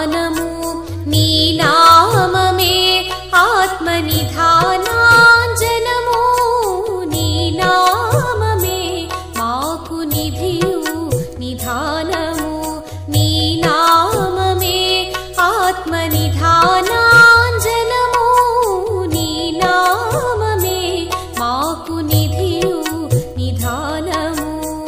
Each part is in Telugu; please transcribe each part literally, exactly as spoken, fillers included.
నిధానము నీ నామమే ఆత్మనిధానాంజనము నీ నామమే మాకు నిధియు నిధానము నీ నామమే ఆత్మనిధానాంజనము నీ నామమే మాకు నిధియు నిధానము.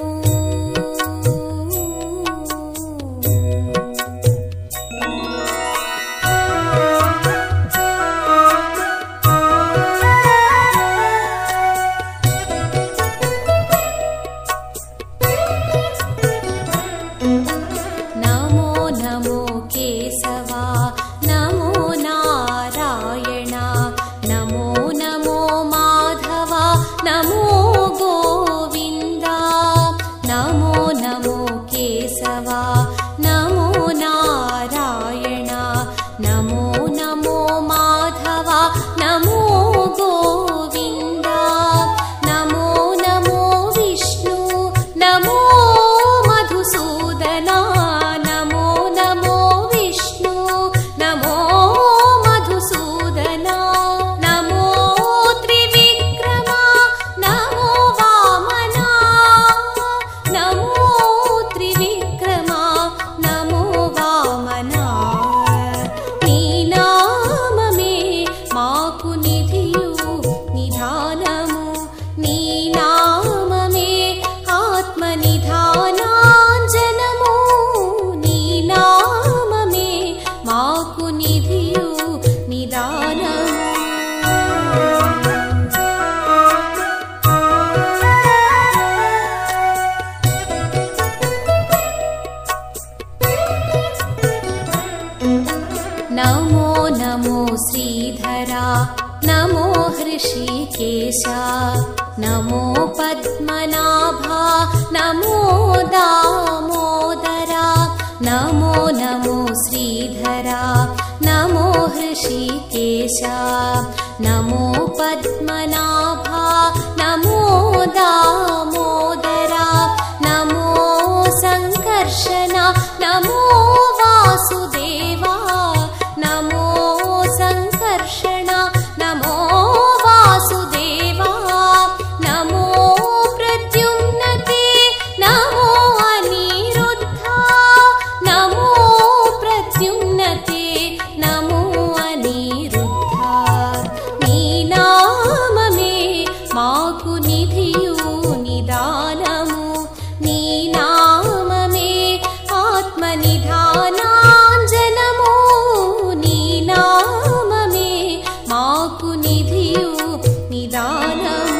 నమో నమో కేశవా నమో నారాయణ నమో నమో మాధవ నమో గోవిందా నమో నమో కేశవా నమో నారాయణ నమో నమో మాధవ నమో గోవిందా నమో నమో విష్ణు నమో మధుసూదనా నమో నమో విష్ణు నమో మధుసూదనా నమో త్రివిక్రమా నమో వామనా నమో త్రివిక్రమా నమో వామనా నీ నామమే మాకు నిధియు నిధానము నీ నామమే ఆత్మనిధానాంజనము నీ నామమే మాకు నిధియు నిదానము. నమో నమో శ్రీధరా నమో హృషికేశ నమో పద్మనాభా నమో దామోదరా నమో నమో శ్రీధరా నమో హృషికేశ నమో పద్మనాభా నమో దామోదరా నమో సంకర్షణ నమో వాసుదేవా నమో సంకర్షణ నమో వాసుదేవా నమో ప్రద్యుమ్నతే నమో అనిరుద్ధ నమో ప్రద్యుమ్నతే నమో అనిరుద్ధ నీ నామమే మాకు నిధియు నిదానము నీ నామమే ఆత్మనిధానాంజనము నీ నామమే మాకు నిధియు నిదానము.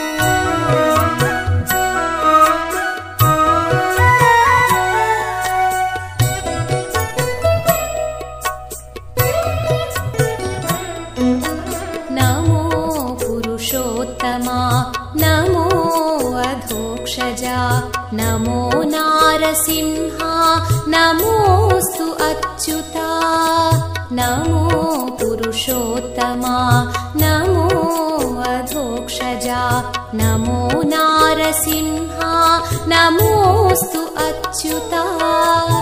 నమో పురుషోత్తమా నమో అధోక్షజా నమో నారసింహ నమోస్తు అచ్యుతా నమో పురుషోత్తమా నమో అధోక్షజా నమో నారసింహ నమోస్తు అచ్యుతా